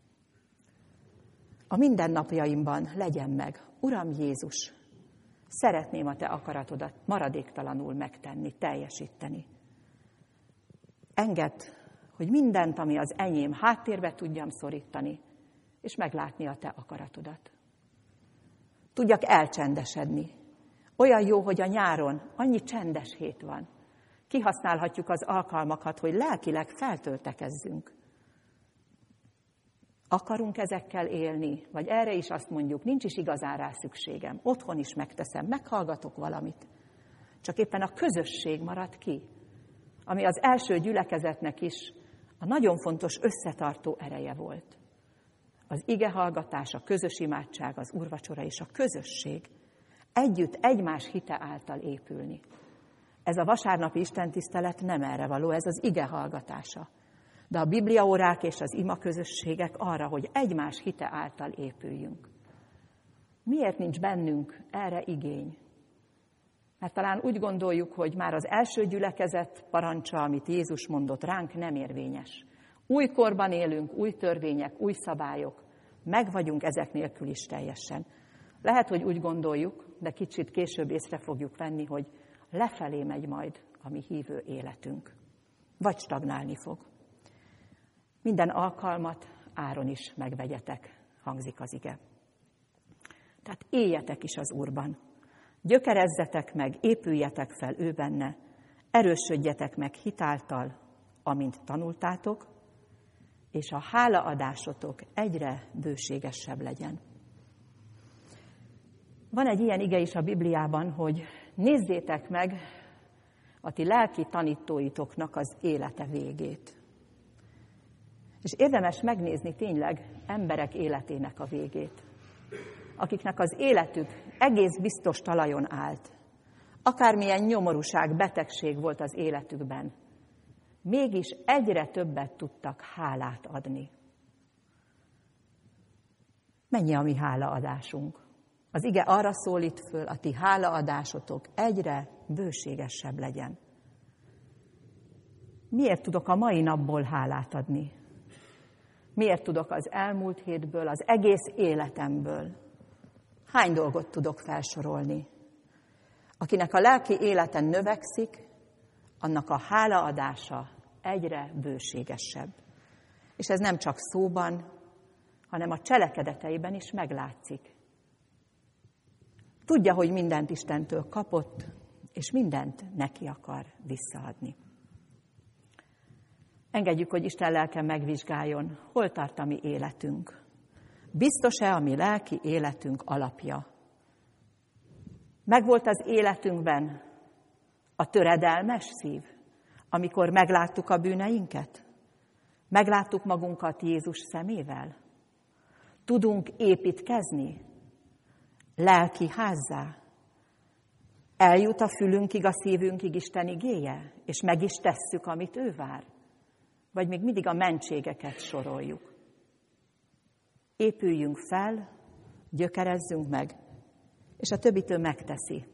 A mindennapjaimban legyen meg, Uram Jézus, szeretném a te akaratodat maradéktalanul megtenni, teljesíteni. Engedd, hogy mindent, ami az enyém, háttérbe tudjam szorítani, és meglátni a te akaratodat. Tudjak elcsendesedni. Olyan jó, hogy a nyáron annyi csendes hét van. Kihasználhatjuk az alkalmakat, hogy lelkileg feltöltekezzünk. Akarunk ezekkel élni, vagy erre is azt mondjuk, nincs is igazán rá szükségem. Otthon is megteszem, meghallgatok valamit. Csak éppen a közösség marad ki, ami az első gyülekezetnek is a nagyon fontos összetartó ereje volt. Az igehallgatás, a közös imádság, az úrvacsora és a közösség együtt egymás hite által épülni. Ez a vasárnapi istentisztelet nem erre való, ez az igehallgatása. De a bibliaórák és az ima közösségek arra, hogy egymás hite által épüljünk. Miért nincs bennünk erre igény? Mert talán úgy gondoljuk, hogy már az első gyülekezet parancsa, amit Jézus mondott ránk, nem érvényes. Új korban élünk, új törvények, új szabályok. Meg vagyunk ezek nélkül is teljesen. Lehet, hogy úgy gondoljuk, de kicsit később észre fogjuk venni, hogy lefelé megy majd a mi hívő életünk. Vagy stagnálni fog. Minden alkalmat áron is megvegyetek, hangzik az ige. Tehát éljetek is az Úrban. Gyökerezzetek meg, épüljetek fel ő benne, erősödjetek meg hitáltal, amint tanultátok, és a hálaadásotok egyre bőségesebb legyen. Van egy ilyen ige is a Bibliában, hogy nézzétek meg a ti lelki tanítóitoknak az élete végét. És érdemes megnézni tényleg emberek életének a végét, akiknek az életük egész biztos talajon állt. Akármilyen nyomorúság, betegség volt az életükben, mégis egyre többet tudtak hálát adni. Mennyi a mi hálaadásunk? Az ige arra szólít föl, a ti hálaadásotok egyre bőségesebb legyen. Miért tudok a mai napból hálát adni? Miért tudok az elmúlt hétből, az egész életemből? Hány dolgot tudok felsorolni? Akinek a lelki élete növekszik, annak a hálaadása egyre bőségesebb. És ez nem csak szóban, hanem a cselekedeteiben is meglátszik. Tudja, hogy mindent Istentől kapott, és mindent neki akar visszaadni. Engedjük, hogy Isten lelke megvizsgáljon, hol tart a mi életünk. Biztos-e a mi lelki életünk alapja? Megvolt az életünkben a töredelmes szív, amikor megláttuk a bűneinket? Megláttuk magunkat Jézus szemével? Tudunk építkezni? Lelki házzá? Eljut a fülünkig, a szívünkig Isten igéje, és meg is tesszük, amit ő vár? Vagy még mindig a mentségeket soroljuk? Épüljünk fel, gyökerezzünk meg, és a többitől megteszi.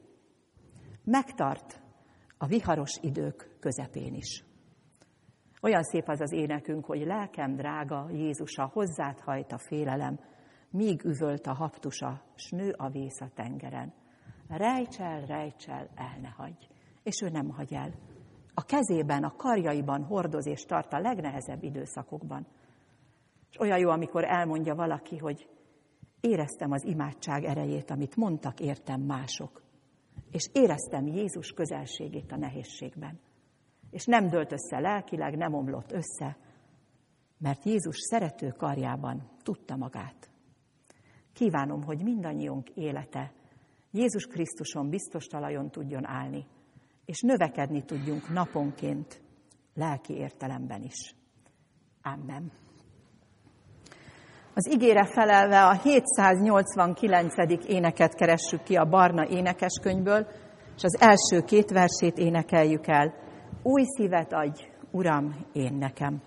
Megtart a viharos idők közepén is. Olyan szép az az énekünk, hogy lelkem drága Jézusa, hozzád hajt a félelem, míg üvölt a haptusa, s nő a vész a tengeren. Rejts el, rejts el, el ne hagyj. És ő nem hagy el. A kezében, a karjaiban hordoz és tart a legnehezebb időszakokban. És olyan jó, amikor elmondja valaki, hogy éreztem az imádság erejét, amit mondtak értem mások. És éreztem Jézus közelségét a nehézségben. És nem dőlt össze lelkileg, nem omlott össze, mert Jézus szerető karjában tudta magát. Kívánom, hogy mindannyiunk élete Jézus Krisztuson biztos talajon tudjon állni, és növekedni tudjunk naponként, lelki értelemben is. Amen. Az igére felelve a hétszáznyolcvankilencedik éneket keressük ki a Barna énekeskönyvből, és az első két versét énekeljük el. Új szívet adj, Uram, én nekem.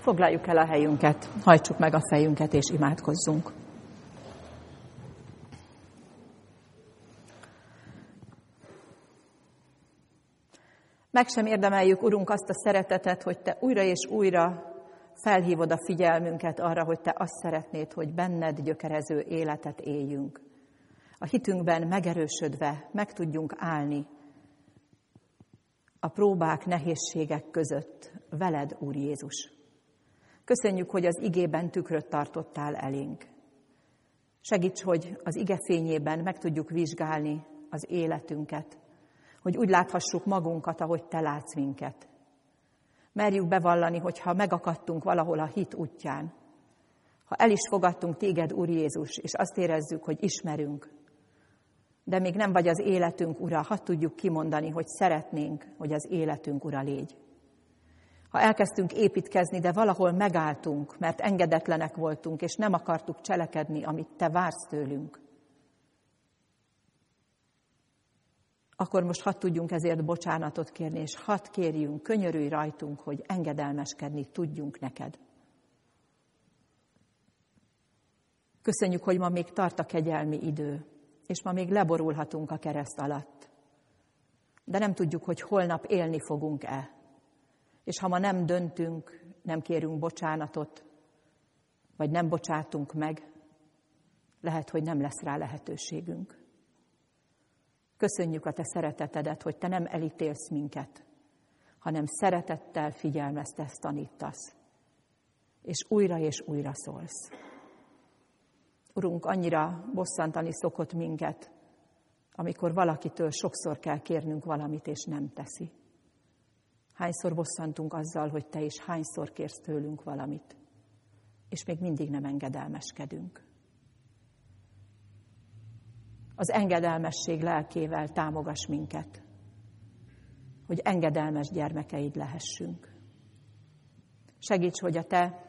Foglaljuk el a helyünket, hajtsuk meg a fejünket és imádkozzunk. Meg sem érdemeljük, Urunk, azt a szeretetet, hogy Te újra és újra felhívod a figyelmünket arra, hogy Te azt szeretnéd, hogy benned gyökerező életet éljünk. A hitünkben megerősödve meg tudjunk állni a próbák, nehézségek között veled, Úr Jézus. Köszönjük, hogy az igében tükröt tartottál elénk. Segíts, hogy az ige fényében meg tudjuk vizsgálni az életünket, hogy úgy láthassuk magunkat, ahogy Te látsz minket. Merjük bevallani, hogyha megakadtunk valahol a hit útján, ha el is fogadtunk Téged, Úr Jézus, és azt érezzük, hogy ismerünk, de még nem vagy az életünk ura, hadd tudjuk kimondani, hogy szeretnénk, hogy az életünk ura légy. Ha elkezdtünk építkezni, de valahol megálltunk, mert engedetlenek voltunk, és nem akartuk cselekedni, amit Te vársz tőlünk, akkor most hadd tudjunk ezért bocsánatot kérni, és hadd kérjünk, könyörülj rajtunk, hogy engedelmeskedni tudjunk neked. Köszönjük, hogy ma még tart a kegyelmi idő, és ma még leborulhatunk a kereszt alatt. De nem tudjuk, hogy holnap élni fogunk-e. És ha ma nem döntünk, nem kérünk bocsánatot, vagy nem bocsátunk meg, lehet, hogy nem lesz rá lehetőségünk. Köszönjük a Te szeretetedet, hogy Te nem elítélsz minket, hanem szeretettel figyelmeztesz, tanítasz, és újra és újra szólsz. Urunk, annyira bosszantani szokott minket, amikor valakitől sokszor kell kérnünk valamit, és nem teszi. Hányszor bosszantunk azzal, hogy Te is hányszor kérsz tőlünk valamit, és még mindig nem engedelmeskedünk. Az engedelmesség lelkével támogass minket, hogy engedelmes gyermekeid lehessünk. Segíts, hogy a Te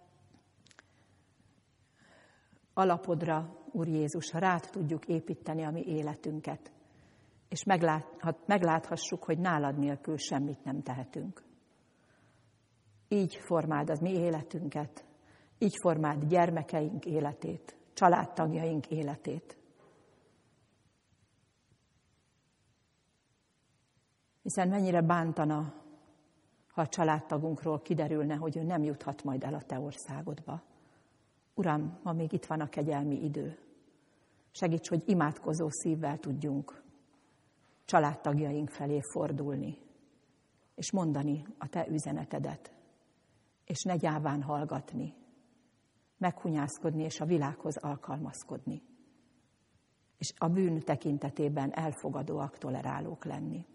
alapodra, Úr Jézus, rád tudjuk építeni a mi életünket, és meglát, megláthassuk, hogy nálad nélkül semmit nem tehetünk. Így formáld az mi életünket, így formáld gyermekeink életét, családtagjaink életét. Hiszen mennyire bántana, ha a családtagunkról kiderülne, hogy ő nem juthat majd el a Te országodba. Uram, ma még itt van a kegyelmi idő. Segíts, hogy imádkozó szívvel tudjunk családtagjaink felé fordulni, és mondani a Te üzenetedet, és ne gyáván hallgatni, meghunyászkodni és a világhoz alkalmazkodni, és a bűn tekintetében elfogadóak, tolerálók lenni.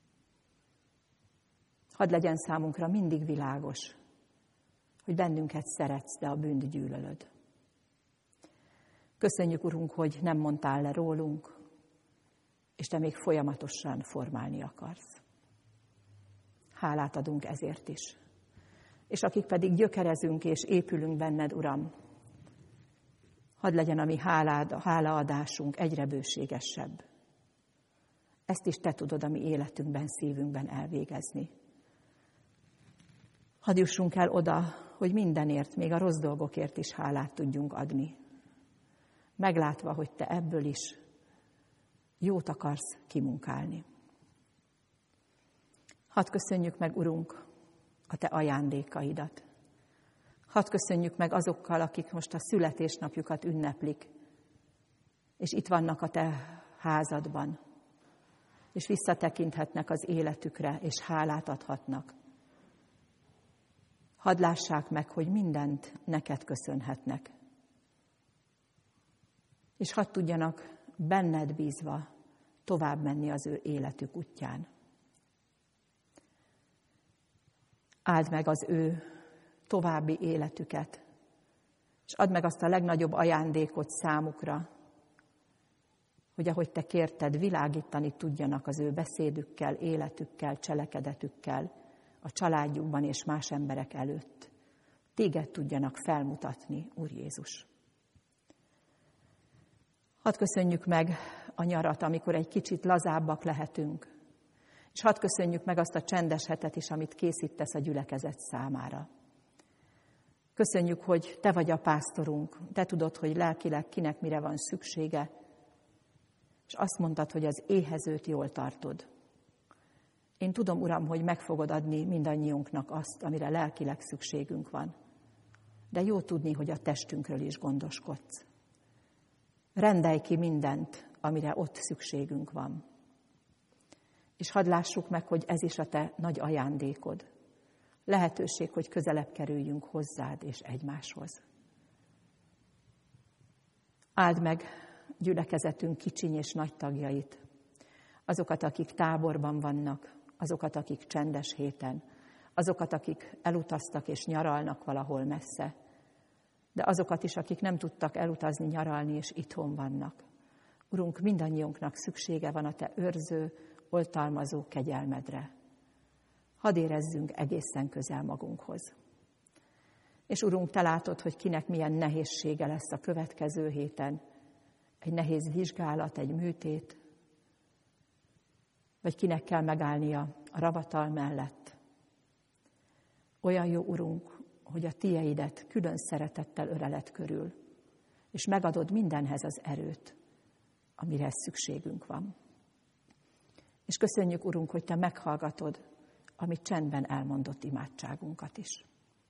Hadd legyen számunkra mindig világos, hogy bennünket szeretsz, de a bűnt gyűlölöd. Köszönjük, Urunk, hogy nem mondtál le rólunk, és Te még folyamatosan formálni akarsz. Hálát adunk ezért is. És akik pedig gyökerezünk és épülünk benned, Uram, hadd legyen a mi hálád, a hálaadásunk egyre bőségesebb. Ezt is Te tudod a mi életünkben, szívünkben elvégezni. Hadd jussunk el oda, hogy mindenért, még a rossz dolgokért is hálát tudjunk adni. Meglátva, hogy Te ebből is jót akarsz kimunkálni. Hadd köszönjük meg, Urunk, a Te ajándékaidat. Hadd köszönjük meg azokkal, akik most a születésnapjukat ünneplik, és itt vannak a Te házadban, és visszatekinthetnek az életükre, és hálát adhatnak. Hadd lássák meg, hogy mindent neked köszönhetnek. És hadd tudjanak benned bízva tovább menni az ő életük útján. Áld meg az ő további életüket, és add meg azt a legnagyobb ajándékot számukra, hogy ahogy Te kérted, világítani tudjanak az ő beszédükkel, életükkel, cselekedetükkel, a családjukban és más emberek előtt. Téged tudjanak felmutatni, Úr Jézus. Hadd köszönjük meg a nyarat, amikor egy kicsit lazábbak lehetünk, és hadd köszönjük meg azt a csendes hetet is, amit készítesz a gyülekezet számára. Köszönjük, hogy Te vagy a pásztorunk, Te tudod, hogy lelkileg kinek mire van szüksége, és azt mondtad, hogy az éhezőt jól tartod. Én tudom, Uram, hogy meg fogod adni mindannyiunknak azt, amire lelkileg szükségünk van. De jó tudni, hogy a testünkről is gondoskodsz. Rendelj ki mindent, amire ott szükségünk van. És hadd lássuk meg, hogy ez is a Te nagy ajándékod. Lehetőség, hogy közelebb kerüljünk hozzád és egymáshoz. Áld meg gyülekezetünk kicsiny és nagy tagjait, azokat, akik táborban vannak, azokat, akik csendes héten, azokat, akik elutaztak és nyaralnak valahol messze, de azokat is, akik nem tudtak elutazni, nyaralni és itthon vannak. Urunk, mindannyiunknak szüksége van a Te őrző, oltalmazó kegyelmedre. Hadd érezzünk egészen közel magunkhoz. És Urunk, Te látod, hogy kinek milyen nehézsége lesz a következő héten. Egy nehéz vizsgálat, egy műtét, vagy kinek kell megállnia a ravatal mellett. Olyan jó, Urunk, hogy a Tieidet külön szeretettel öleled körül, és megadod mindenhez az erőt, amire szükségünk van. És köszönjük, Urunk, hogy Te meghallgatod a mi csendben elmondott imádságunkat is.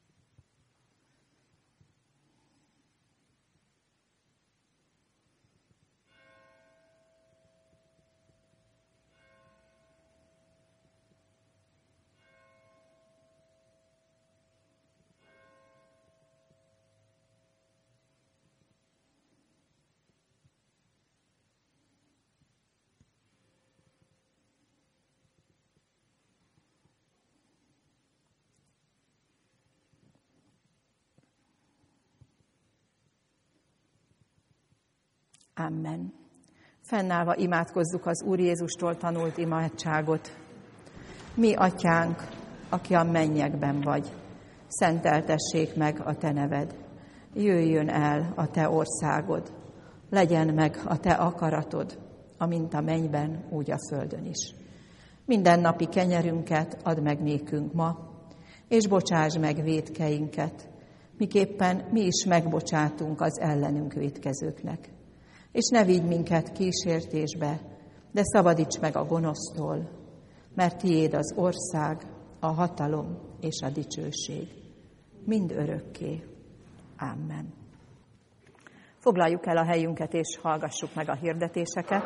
Amen. Fennállva imádkozzuk az Úr Jézustól tanult imádságot. Mi, Atyánk, aki a mennyekben vagy, szenteltessék meg a Te neved. Jöjjön el a Te országod, legyen meg a Te akaratod, amint a mennyben, úgy a földön is. Mindennapi kenyerünket add meg nékünk ma, és bocsásd meg vétkeinket, miképpen mi is megbocsátunk az ellenünk vétkezőknek. És ne vigy minket kísértésbe, de szabadíts meg a gonosztól, mert tiéd az ország, a hatalom és a dicsőség, mind örökké. Amen. Foglaljuk el a helyünket, és hallgassuk meg a hirdetéseket.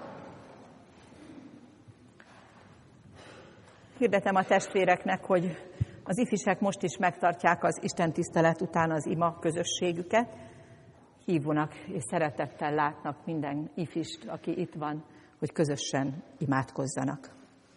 Hirdetem a testvéreknek, hogy az ifisek most is megtartják az istentisztelet után az ima közösségüket. Hívónak és szeretettel látnak minden ifist, aki itt van, hogy közösen imádkozzanak.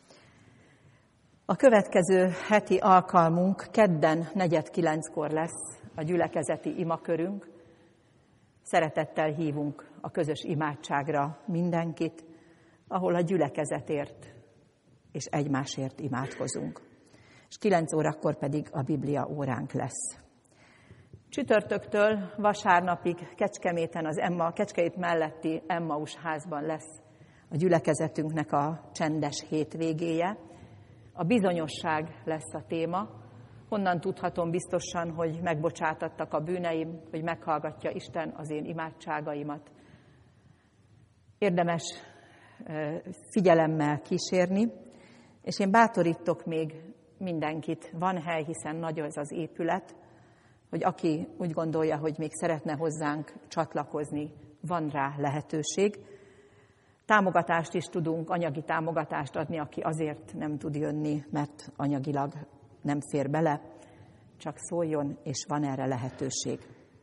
A következő heti alkalmunk kedden negyed kilenckor lesz a gyülekezeti imakörünk. Szeretettel hívunk a közös imádságra mindenkit, ahol a gyülekezetért és egymásért imádkozunk. És kilenc órakor pedig a Biblia óránk lesz. Csütörtöktől vasárnapig Kecskeméten, az Emma, a Kecskét melletti Emmaus házban lesz a gyülekezetünknek a csendes hétvégéje. A bizonyosság lesz a téma. Honnan tudhatom biztosan, hogy megbocsátattak a bűneim, hogy meghallgatja Isten az én imádságaimat. Érdemes figyelemmel kísérni, és én bátorítok még mindenkit, van hely, hiszen nagy az az épület, hogy aki úgy gondolja, hogy még szeretne hozzánk csatlakozni, van rá lehetőség. Támogatást is tudunk, anyagi támogatást adni, aki azért nem tud jönni, mert anyagilag nem fér bele, csak szóljon, és van erre lehetőség.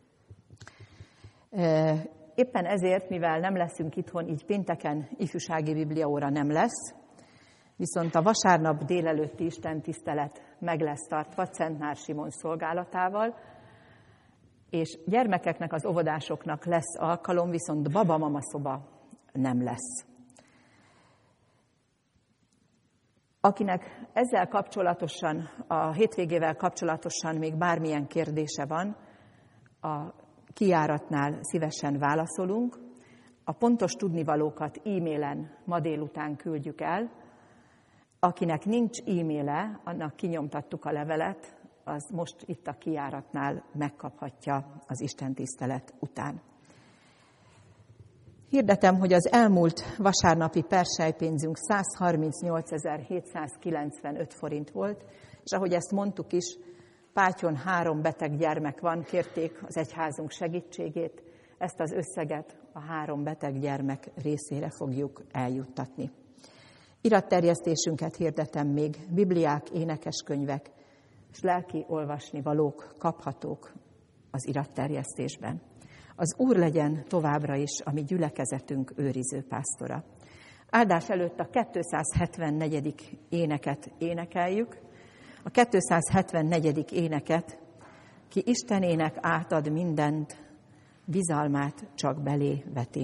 Éppen ezért, mivel nem leszünk itthon, így pénteken ifjúsági bibliaóra nem lesz, viszont a vasárnap délelőtti istentisztelet meg lesz tartva Szentnár Simon szolgálatával, és gyermekeknek, az óvodásoknak lesz alkalom, viszont baba-mama szoba nem lesz. Akinek ezzel kapcsolatosan, a hétvégével kapcsolatosan még bármilyen kérdése van, a kijáratnál szívesen válaszolunk. A pontos tudnivalókat e-mailen ma délután küldjük el. Akinek nincs e-maile, annak kinyomtattuk a levelet, az most itt a kijáratnál megkaphatja az istentisztelet után. Hirdetem, hogy az elmúlt vasárnapi perselypénzünk száz harmincnyolcezer-hétszázkilencvenöt forint volt, és ahogy ezt mondtuk is, Pátyon három beteg gyermek van, kérték az egyházunk segítségét, ezt az összeget a három beteg gyermek részére fogjuk eljuttatni. Iratterjesztésünket hirdetem még, bibliák, énekeskönyvek és lelki olvasnivalók kaphatók az iratterjesztésben. Az Úr legyen továbbra is a mi gyülekezetünk őriző pásztora. Áldás előtt a kétszázhetvennegyedik éneket énekeljük. A kétszázhetvennegyedik éneket, ki Istenének átad mindent, bizalmát csak belé veti.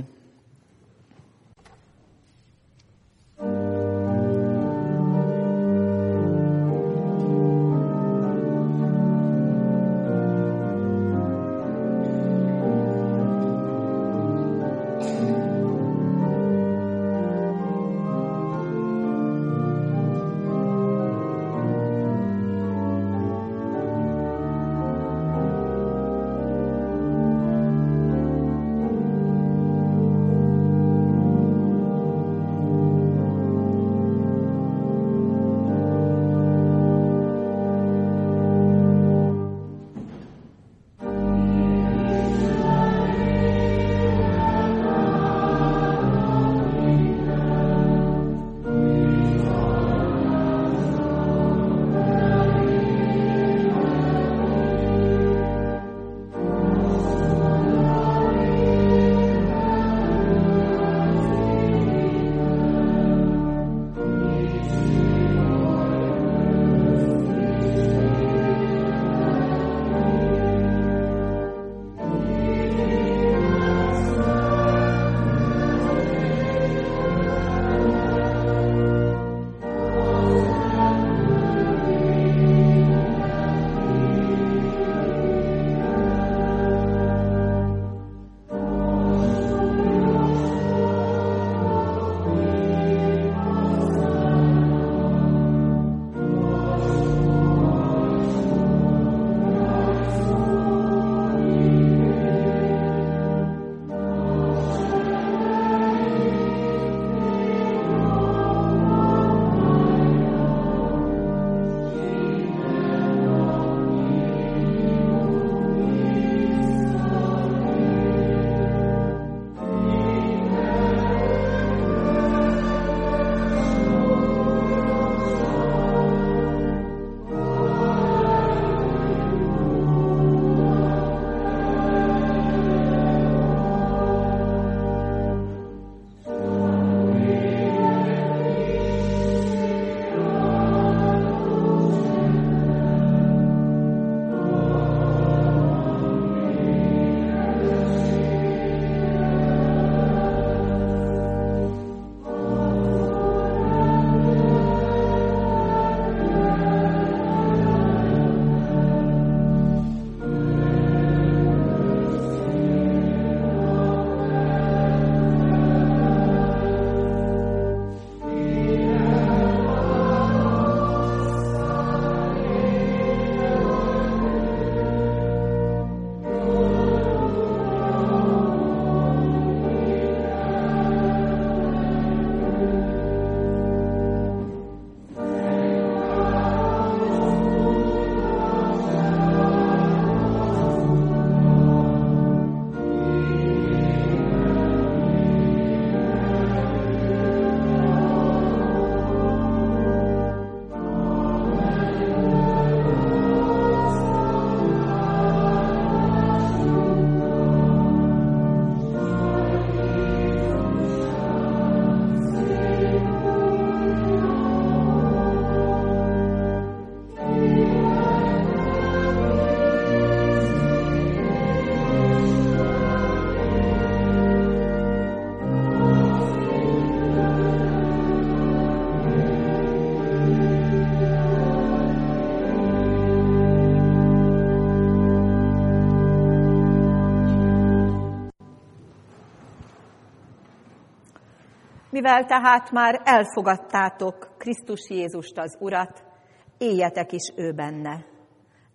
Mivel tehát már elfogadtátok Krisztus Jézust az Urat, éljetek is ő benne.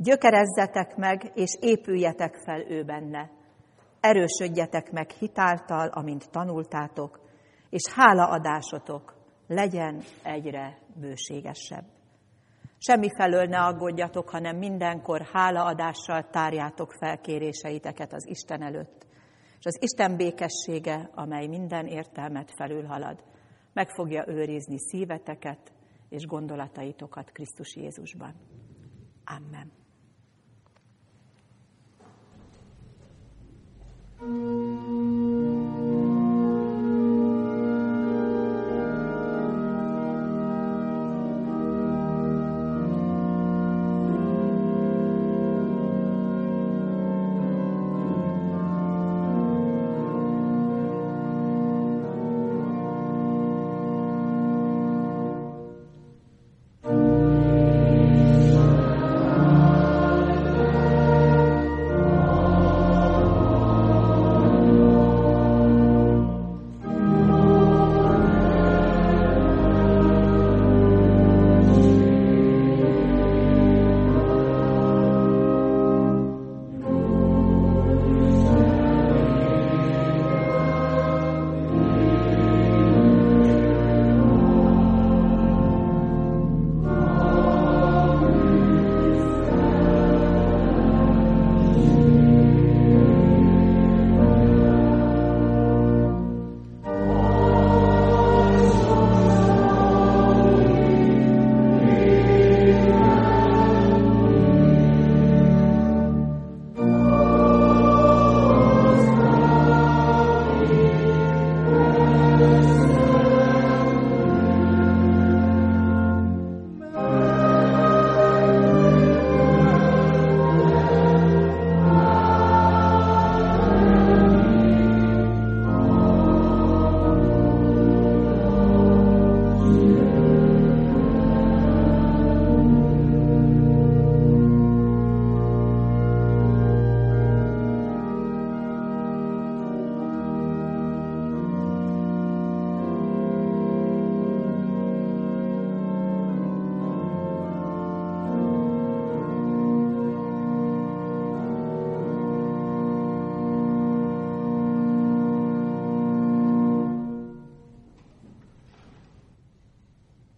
Gyökerezzetek meg, és épüljetek fel ő benne. Erősödjetek meg hitáltal, amint tanultátok, és hálaadásotok legyen egyre bőségesebb. Semmifelől ne aggódjatok, hanem mindenkor hálaadással tárjátok fel kéréseiteket az Isten előtt, és az Isten békessége, amely minden értelmet felülhalad, meg fogja őrizni szíveteket és gondolataitokat Krisztus Jézusban. Amen. Thank you.